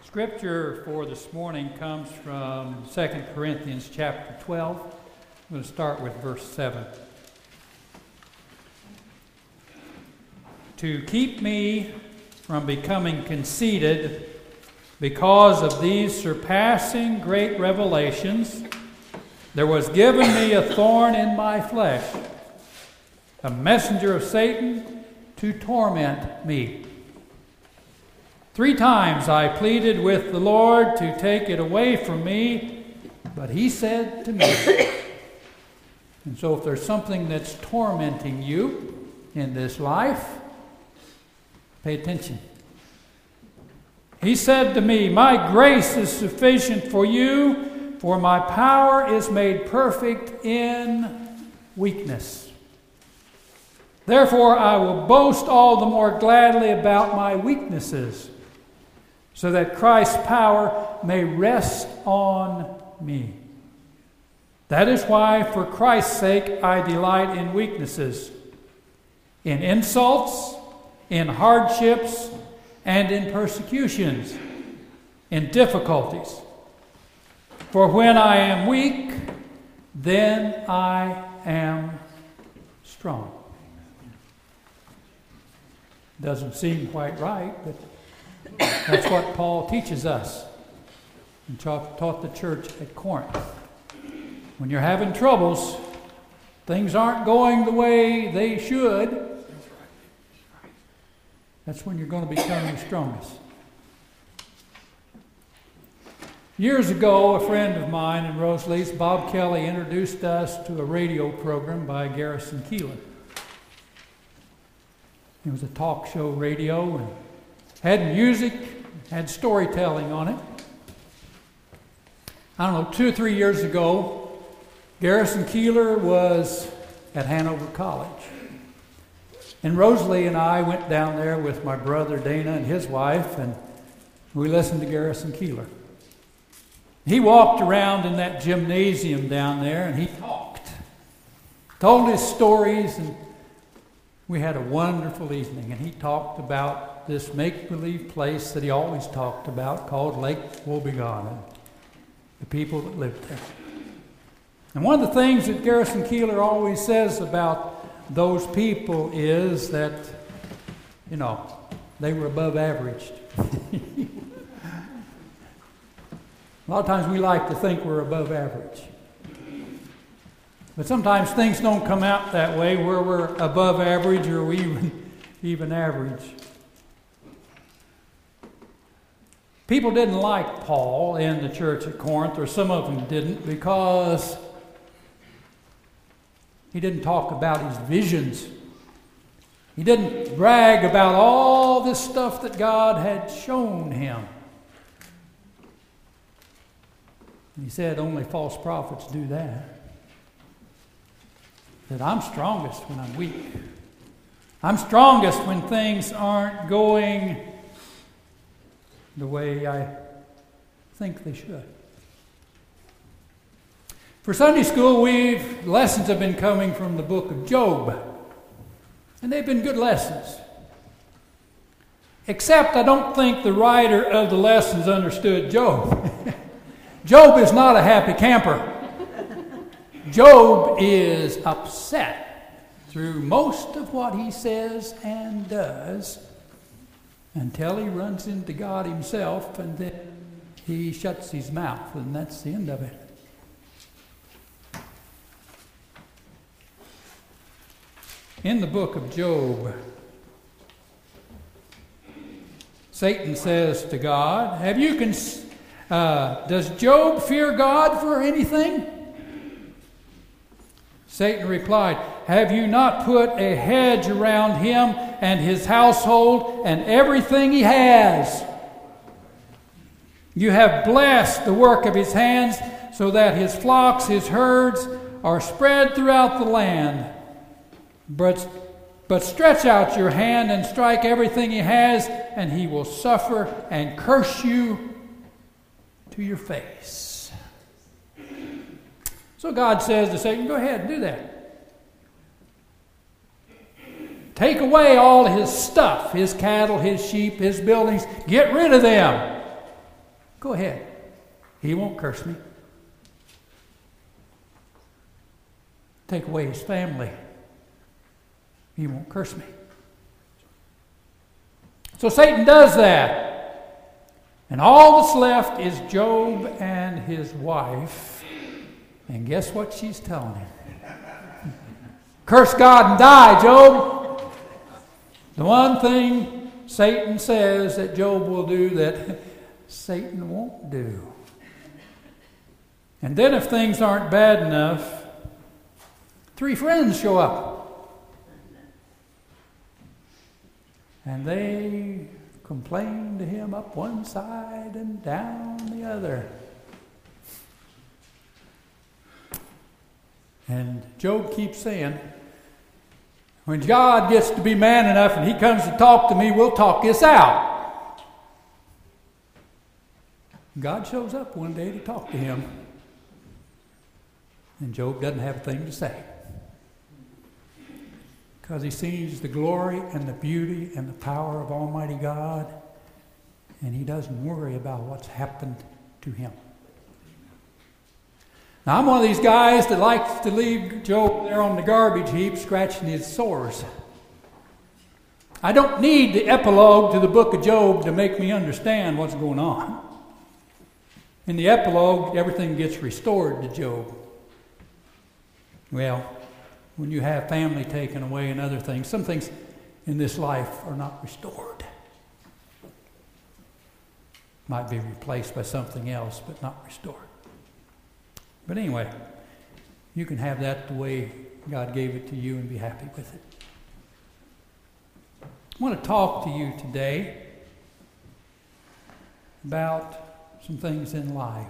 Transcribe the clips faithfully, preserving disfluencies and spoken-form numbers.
Scripture for this morning comes from Second Corinthians chapter twelve. I'm going to start with verse seven. To keep me from becoming conceited because of these surpassing great revelations, there was given me a thorn in my flesh, a messenger of Satan to torment me. Three times I pleaded with the Lord to take it away from me, but he said to me, and so if there's something that's tormenting you in this life, pay attention. He said to me, my grace is sufficient for you, for my power is made perfect in weakness. Therefore I will boast all the more gladly about my weaknesses, so that Christ's power may rest on me. That is why, for Christ's sake, I delight in weaknesses, in insults, in hardships, and in persecutions, in difficulties. For when I am weak, then I am strong. Doesn't seem quite right, but that's what Paul teaches us and taught the church at Corinth. When you're having troubles, things aren't going the way they should, that's when you're going to become your strongest. Years ago, a friend of mine in Rosalie's, Bob Kelly, introduced us to a radio program by Garrison Keillor. It was a talk show radio and had music, had storytelling on it. I don't know, two or three years ago, Garrison Keillor was at Hanover College. And Rosalie and I went down there with my brother Dana and his wife, and we listened to Garrison Keillor. He walked around in that gymnasium down there, and he talked. Told his stories, and we had a wonderful evening. And he talked about this make-believe place that he always talked about called Lake Wobegon, and the people that lived there. And one of the things that Garrison Keillor always says about those people is that, you know, they were above average. A lot of times we like to think we're above average. But sometimes things don't come out that way, where we're above average or we even, even average. People didn't like Paul in the church at Corinth, or some of them didn't, because he didn't talk about his visions. He didn't brag about all this stuff that God had shown him. He said only false prophets do that. That I'm strongest when I'm weak. I'm strongest when things aren't going the way I think they should. For Sunday school, we've lessons have been coming from the book of Job. And they've been good lessons. Except I don't think the writer of the lessons understood Job. Job is not a happy camper. Job is upset through most of what he says and does until he runs into God himself, and then he shuts his mouth, and that's the end of it. In the book of Job, Satan says to God, "Have you cons- uh, does Job fear God for anything?" Satan replied, "Have you not put a hedge around him and his household and everything he has? You have blessed the work of his hands, so that his flocks, his herds, are spread throughout the land. But, but stretch out your hand and strike everything he has, and he will suffer and curse you to your face." So God says to Satan, go ahead and do that. Take away all his stuff, his cattle, his sheep, his buildings. Get rid of them. Go ahead. He won't curse me. Take away his family. He won't curse me. So Satan does that. And all that's left is Job and his wife. And guess what she's telling him? Curse God and die, Job. The one thing Satan says that Job will do that Satan won't do. And then if things aren't bad enough, three friends show up. And they complain to him up one side and down the other. And Job keeps saying, when God gets to be man enough and he comes to talk to me, we'll talk this out. God shows up one day to talk to him. And Job doesn't have a thing to say. Because he sees the glory and the beauty and the power of Almighty God. And he doesn't worry about what's happened to him. Now, I'm one of these guys that likes to leave Job there on the garbage heap scratching his sores. I don't need the epilogue to the book of Job to make me understand what's going on. In the epilogue, everything gets restored to Job. Well, when you have family taken away and other things, some things in this life are not restored. Might be replaced by something else, but not restored. But anyway, you can have that the way God gave it to you and be happy with it. I want to talk to you today about some things in life.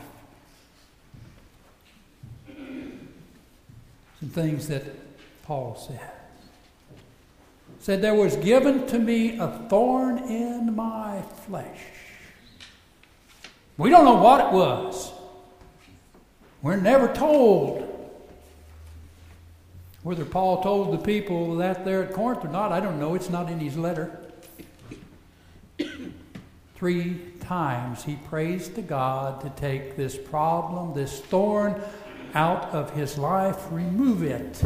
Some things that Paul said. Said, there was given to me a thorn in my flesh. We don't know what it was. We're never told. Whether Paul told the people that there at Corinth or not, I don't know. It's not in his letter. Three times he prays to God to take this problem, this thorn, out of his life, remove it.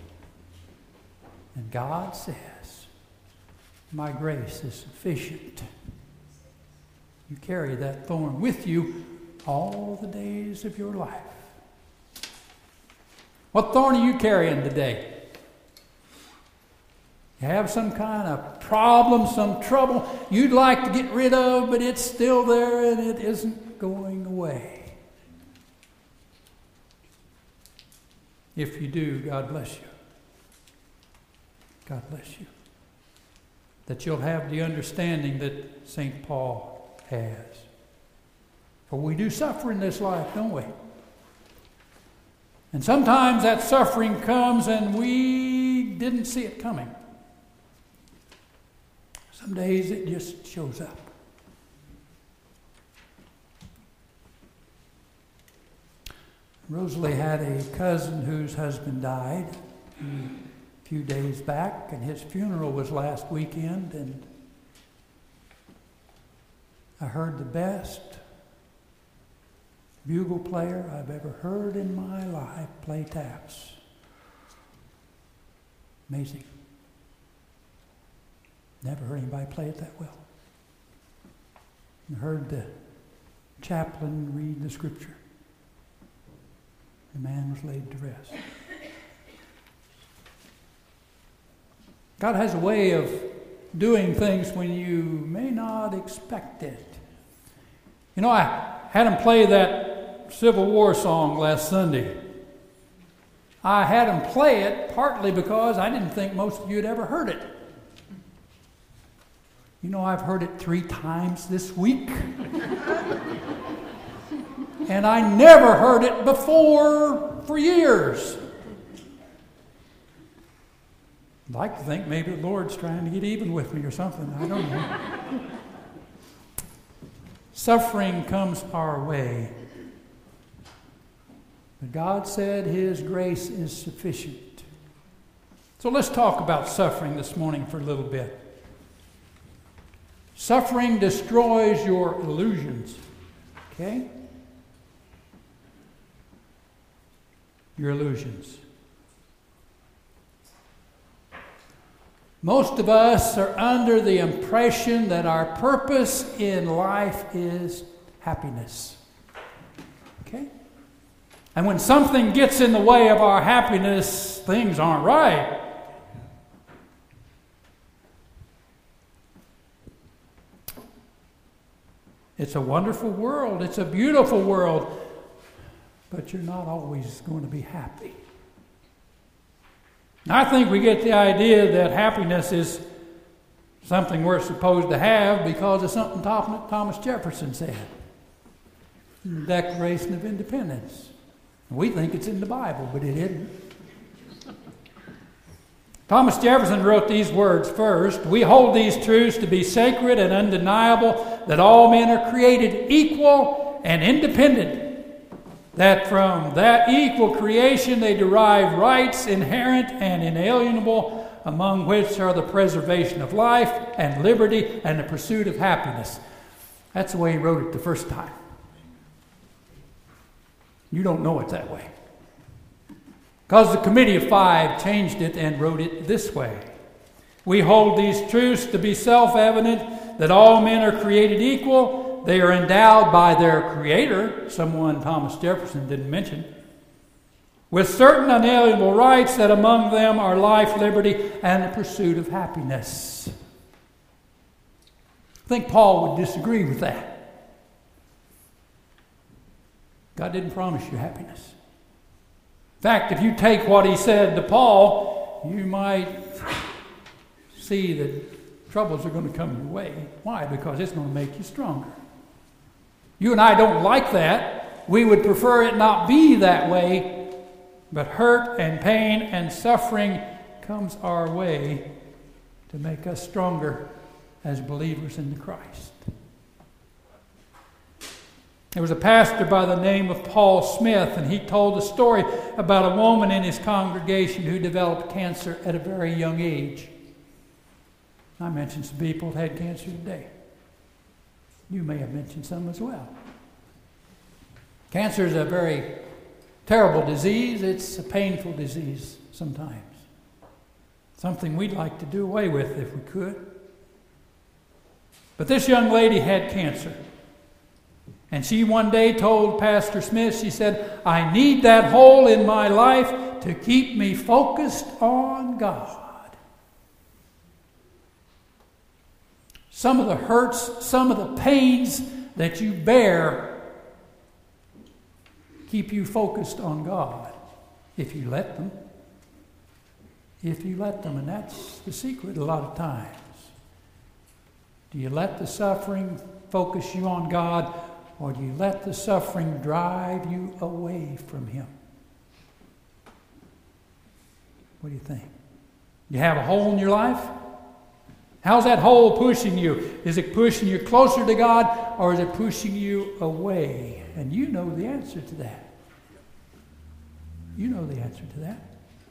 And God says, my grace is sufficient. You carry that thorn with you all the days of your life. What thorn are you carrying today? You have some kind of problem, some trouble you'd like to get rid of, but it's still there and it isn't going away. If you do, God bless you. God bless you. That you'll have the understanding that Saint Paul has. For we do suffer in this life, don't we? And sometimes that suffering comes and we didn't see it coming. Some days it just shows up. Rosalie had a cousin whose husband died a few days back, and his funeral was last weekend, and I heard the best bugle player I've ever heard in my life play taps. Amazing. Never heard anybody play it that well. I heard the chaplain read the scripture. The man was laid to rest. God has a way of doing things when you may not expect it. You know, I had him play that Civil War song last Sunday. I had him play it partly because I didn't think most of you had ever heard it. You know, I've heard it three times this week. And I never heard it before for years. I'd like to think maybe the Lord's trying to get even with me or something. I don't know. Suffering comes our way. But God said His grace is sufficient. So let's talk about suffering this morning for a little bit. Suffering destroys your illusions. Okay? Your illusions. Most of us are under the impression that our purpose in life is happiness. Okay? And when something gets in the way of our happiness, things aren't right. It's a wonderful world. It's a beautiful world. But you're not always going to be happy. I think we get the idea that happiness is something we're supposed to have because of something Thomas Jefferson said in the Declaration of Independence. We think it's in the Bible, but it isn't. Thomas Jefferson wrote these words first: "We hold these truths to be sacred and undeniable, that all men are created equal and independent, that from that equal creation they derive rights inherent and inalienable, among which are the preservation of life and liberty and the pursuit of happiness." That's the way he wrote it the first time. You don't know it that way. Because the Committee of Five changed it and wrote it this way: "We hold these truths to be self-evident, that all men are created equal. They are endowed by their Creator," someone Thomas Jefferson didn't mention, "with certain unalienable rights, that among them are life, liberty, and the pursuit of happiness." I think Paul would disagree with that. God didn't promise you happiness. In fact, if you take what he said to Paul, you might see that troubles are going to come your way. Why? Because it's going to make you stronger. You and I don't like that. We would prefer it not be that way. But hurt and pain and suffering comes our way to make us stronger as believers in Christ. There was a pastor by the name of Paul Smith, and he told a story about a woman in his congregation who developed cancer at a very young age. I mentioned some people that had cancer today. You may have mentioned some as well. Cancer is a very terrible disease. It's a painful disease sometimes. Something we'd like to do away with if we could. But this young lady had cancer. And she one day told Pastor Smith, she said, "I need that hole in my life to keep me focused on God." Some of the hurts, some of the pains that you bear keep you focused on God, if you let them. If you let them, and that's the secret a lot of times. Do you let the suffering focus you on God, or do you let the suffering drive you away from Him? What do you think? You have a hole in your life? How's that hole pushing you? Is it pushing you closer to God, or is it pushing you away? And you know the answer to that. You know the answer to that.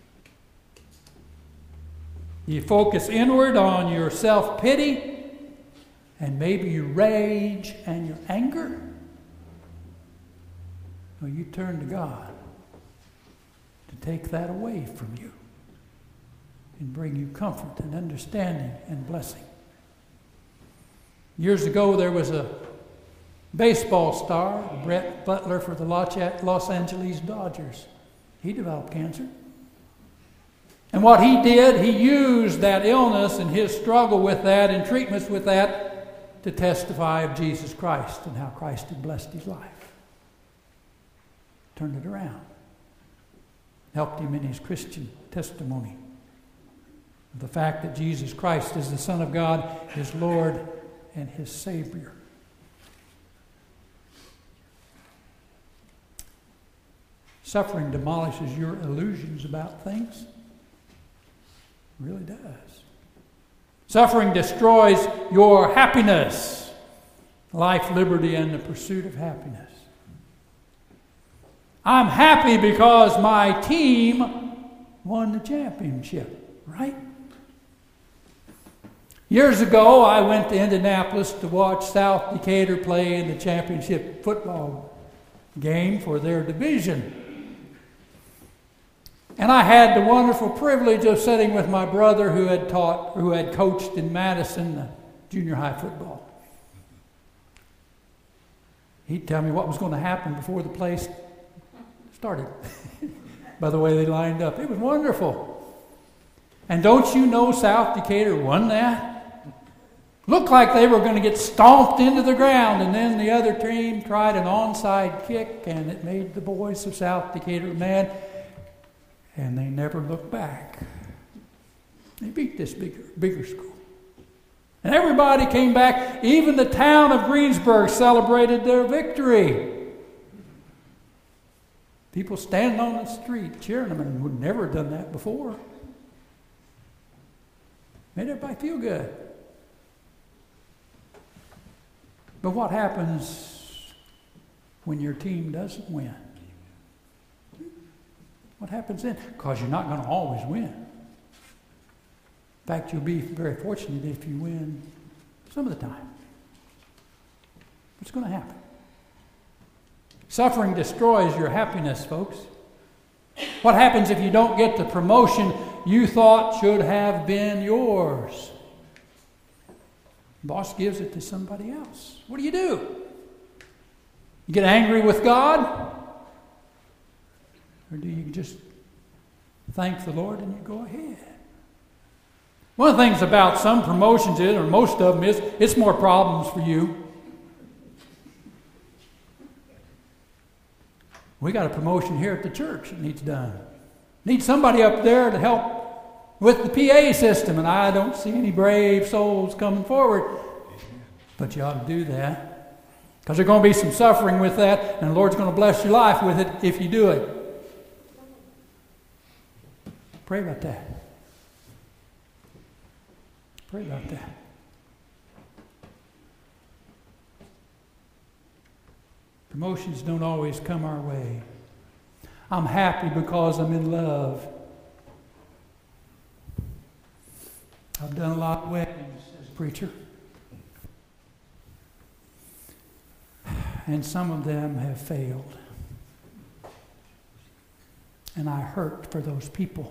You focus inward on your self-pity, and maybe your rage and your anger. Or you turn to God to take that away from you and bring you comfort and understanding and blessing. Years ago, there was a baseball star, Brett Butler, for the Los Angeles Dodgers. He developed cancer. And what he did, he used that illness and his struggle with that and treatments with that to testify of Jesus Christ and how Christ had blessed his life. Turned it around. Helped him in his Christian testimony. The fact that Jesus Christ is the Son of God, his Lord, and his Savior. Suffering demolishes your illusions about things. It really does. Suffering destroys your happiness, life, liberty, and the pursuit of happiness. I'm happy because my team won the championship, right? Years ago, I went to Indianapolis to watch South Decatur play in the championship football game for their division. And I had the wonderful privilege of sitting with my brother who had taught, who had coached in Madison uh, junior high football. He'd tell me what was going to happen before the play started. By the way they lined up. It was wonderful. And don't you know South Decatur won that? Looked like they were going to get stomped into the ground, and then the other team tried an onside kick, and it made the boys of South Decatur mad, and they never looked back. They beat this bigger, bigger school. And everybody came back. Even the town of Greensburg celebrated their victory. People standing on the street cheering them, and would never have done that before. Made everybody feel good. But what happens when your team doesn't win? What happens then? Because you're not going to always win. In fact, you'll be very fortunate if you win some of the time. What's going to happen? Suffering destroys your happiness, folks. What happens if you don't get the promotion you thought should have been yours? Boss gives it to somebody else. What do you do? You get angry with God? Or do you just thank the Lord and you go ahead? One of the things about some promotions is, or most of them is, it's more problems for you. We got a promotion here at the church that needs done. Need somebody up there to help with the P A system, and I don't see any brave souls coming forward. But you ought to do that, because there's going to be some suffering with that, and the Lord's going to bless your life with it if you do it. Pray about that. Pray about that. Promotions don't always come our way. I'm happy because I'm in love. I've done a lot of weddings as a preacher. And some of them have failed. And I hurt for those people.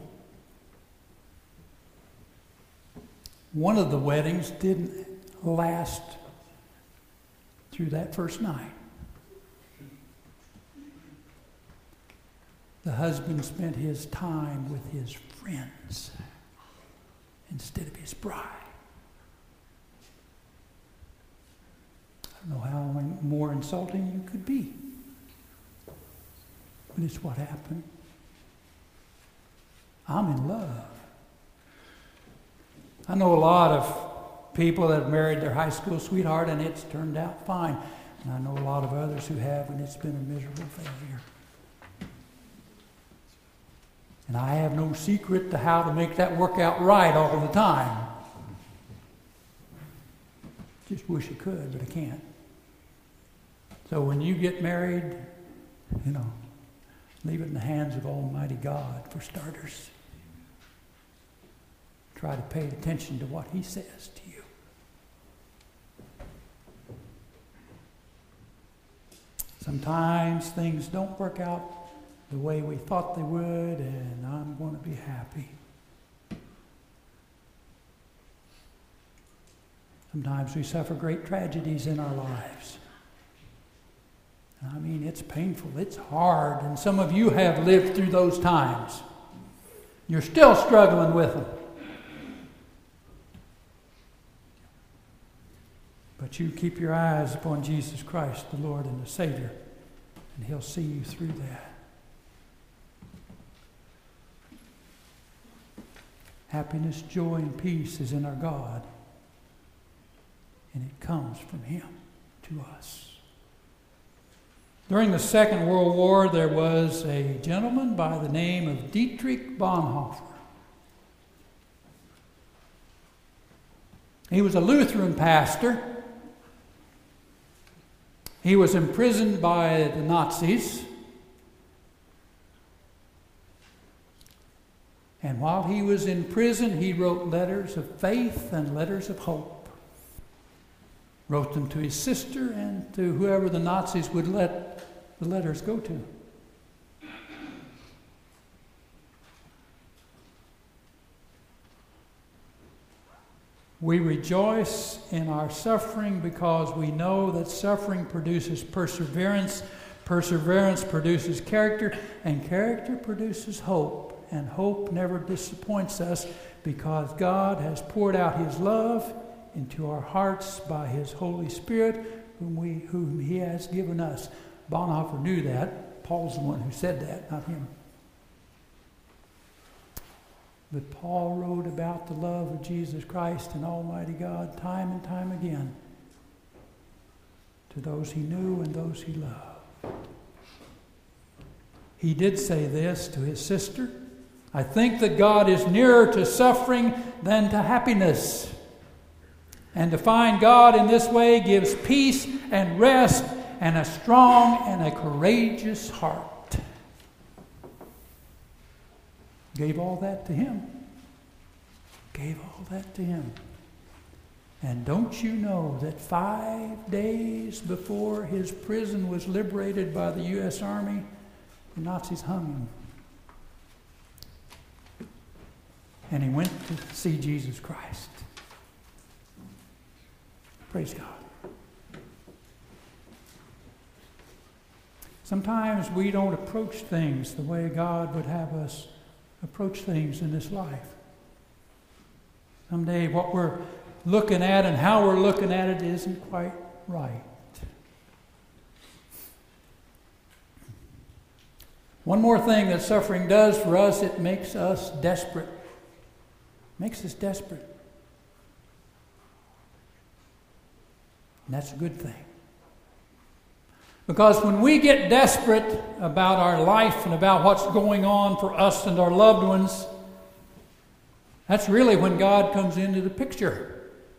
One of the weddings didn't last through that first night. The husband spent his time with his friends instead of his bride. I don't know how more insulting you could be. But it's what happened. I'm in love. I know a lot of people that have married their high school sweetheart and it's turned out fine. And I know a lot of others who have, and it's been a miserable failure. And I have no secret to how to make that work out right all the time. Just wish I could, but I can't. So when you get married, you know, leave it in the hands of Almighty God for starters. Try to pay attention to what He says to you. Sometimes things don't work out the way we thought they would, and I'm going to be happy. Sometimes we suffer great tragedies in our lives. I mean, it's painful, it's hard, and some of you have lived through those times. You're still struggling with them. But you keep your eyes upon Jesus Christ, the Lord and the Savior, and He'll see you through that. Happiness, joy, and peace is in our God, and it comes from Him to us. During the Second World War, there was a gentleman by the name of Dietrich Bonhoeffer. He was a Lutheran pastor. He was imprisoned by the Nazis. And while he was in prison, he wrote letters of faith and letters of hope. Wrote them to his sister and to whoever the Nazis would let the letters go to. We rejoice in our suffering because we know that suffering produces perseverance, perseverance produces character, and character produces hope. And hope never disappoints us because God has poured out his love into our hearts by his Holy Spirit, whom, we, whom he has given us. Bonhoeffer knew that. Paul's the one who said that, not him. But Paul wrote about the love of Jesus Christ and Almighty God time and time again to those he knew and those he loved. He did say this to his sister: I think that God is nearer to suffering than to happiness. And to find God in this way gives peace and rest and a strong and a courageous heart. Gave all that to him. Gave all that to him. And don't you know that five days before his prison was liberated by the U S Army, the Nazis hung him. And he went to see Jesus Christ. Praise God. Sometimes we don't approach things the way God would have us approach things in this life. Someday what we're looking at and how we're looking at it isn't quite right. One more thing that suffering does for us, it makes us desperate. Makes us desperate. And that's a good thing. Because when we get desperate about our life and about what's going on for us and our loved ones, that's really when God comes into the picture.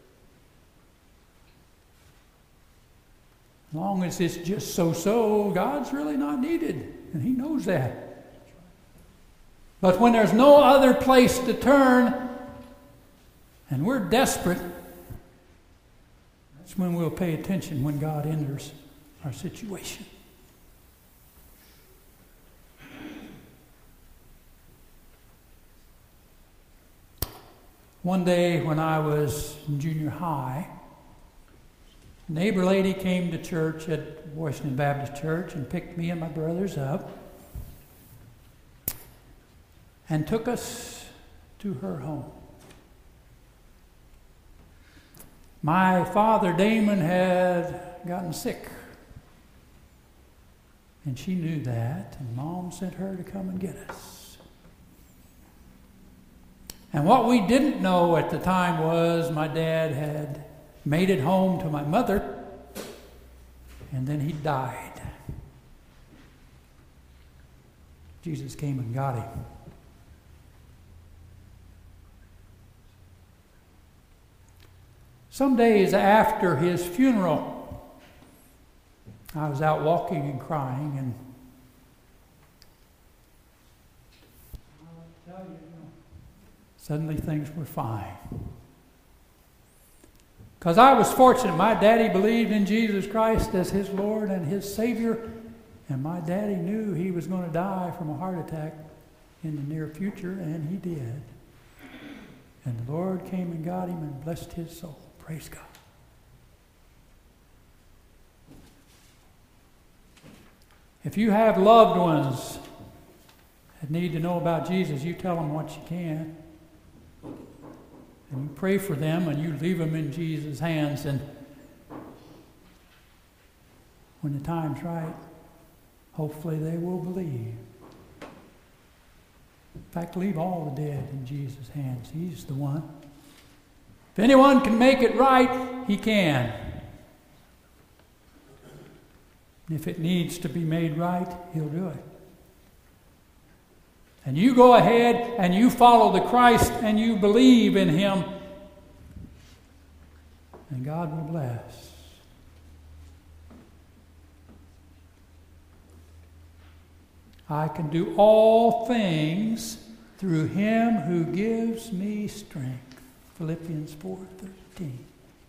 As long as it's just so-so, God's really not needed. And he knows that. But when there's no other place to turn, and we're desperate, that's when we'll pay attention when God enters our situation. One day when I was in junior high, a neighbor lady came to church at Washington Baptist Church and picked me and my brothers up and took us to her home. My father, Damon, had gotten sick. And she knew that, and Mom sent her to come and get us. And what we didn't know at the time was my dad had made it home to my mother, and then he died. Jesus came and got him. Some days after his funeral, I was out walking and crying, and I'll tell you, you know, suddenly things were fine. Because I was fortunate. My daddy believed in Jesus Christ as his Lord and his Savior, and my daddy knew he was going to die from a heart attack in the near future, and he did. And the Lord came and got him and blessed his soul. Praise God. If you have loved ones that need to know about Jesus, you tell them what you can. And you pray for them and you leave them in Jesus' hands. And when the time's right, hopefully they will believe. In fact, leave all the dead in Jesus' hands. He's the one. If anyone can make it right, he can. And if it needs to be made right, he'll do it. And you go ahead and you follow the Christ and you believe in him, and God will bless. I can do all things through him who gives me strength. Philippians four thirteen.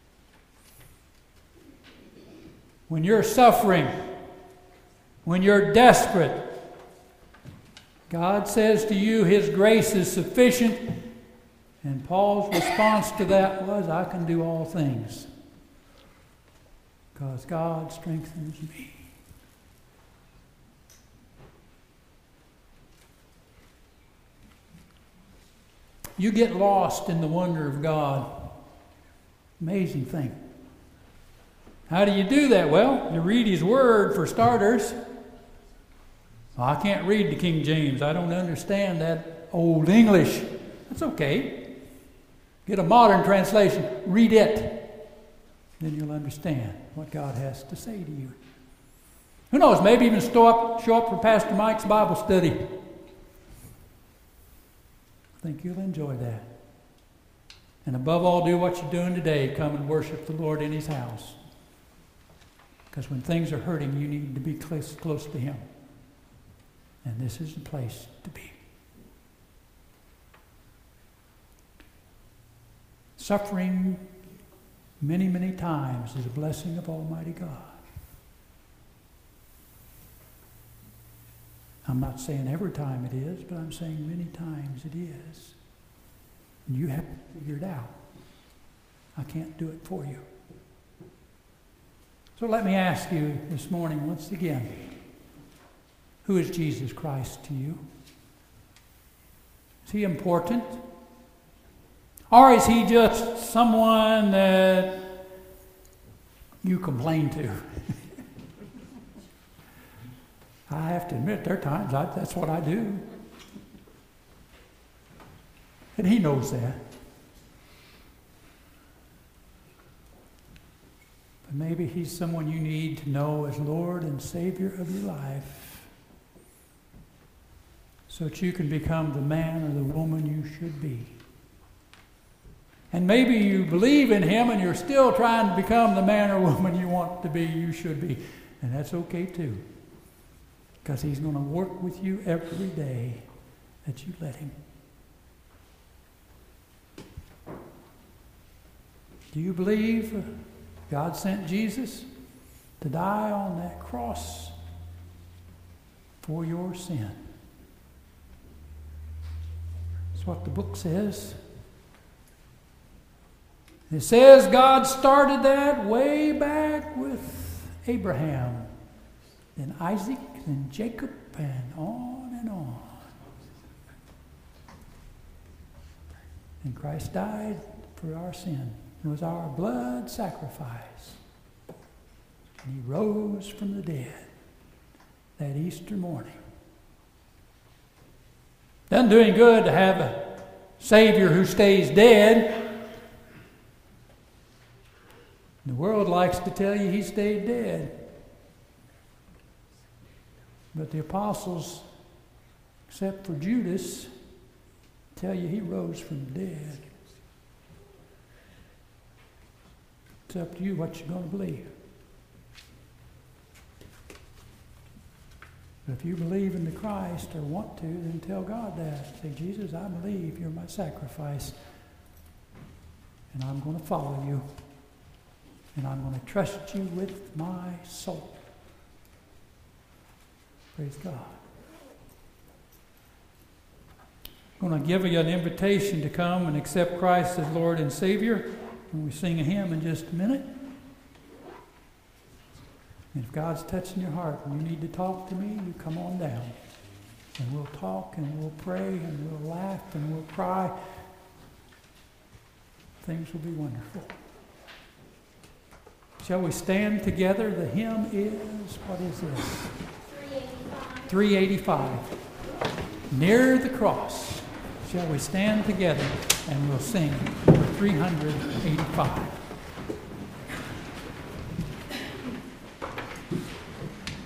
When you're suffering, when you're desperate, God says to you, his grace is sufficient. And Paul's response to that was, I can do all things because God strengthens me. You get lost in the wonder of God. Amazing thing. How do you do that? Well, you read his word for starters. Well, I can't read the King James. I don't understand that old English. That's okay. Get a modern translation. Read it. Then you'll understand what God has to say to you. Who knows? Maybe even show up, show up for Pastor Mike's Bible study. I think you'll enjoy that. And above all, do what you're doing today. Come and worship the Lord in his house. Because when things are hurting, you need to be close, close to him. And this is the place to be. Suffering many, many times is a blessing of Almighty God. I'm not saying every time it is, but I'm saying many times it is. And you have to figure it out. I can't do it for you. So let me ask you this morning once again, who is Jesus Christ to you? Is he important? Or is he just someone that you complain to? I have to admit, there are times I, that's what I do. And he knows that. But maybe he's someone you need to know as Lord and Savior of your life, so that you can become the man or the woman you should be. And maybe you believe in him and you're still trying to become the man or woman you want to be, you should be. And that's okay too. Because he's going to work with you every day that you let him. Do you believe God sent Jesus to die on that cross for your sin? That's what the book says. It says God started that way back with Abraham, then Isaac, then Jacob, and on and on. And Christ died for our sin. It was our blood sacrifice. And he rose from the dead that Easter morning. Doesn't do any good to have a Savior who stays dead. The world likes to tell you he stayed dead. But the apostles, except for Judas, tell you he rose from the dead. It's up to you what you're going to believe. But if you believe in the Christ or want to, then tell God that. Say, Jesus, I believe you're my sacrifice. And I'm going to follow you. And I'm going to trust you with my soul. Praise God. I'm going to give you an invitation to come and accept Christ as Lord and Savior when we sing a hymn in just a minute. And if God's touching your heart and you need to talk to me, you come on down. And we'll talk and we'll pray and we'll laugh and we'll cry. Things will be wonderful. Shall we stand together? The hymn is, what is this? three eighty-five. Near the cross. Shall we stand together and we'll sing number three eighty-five.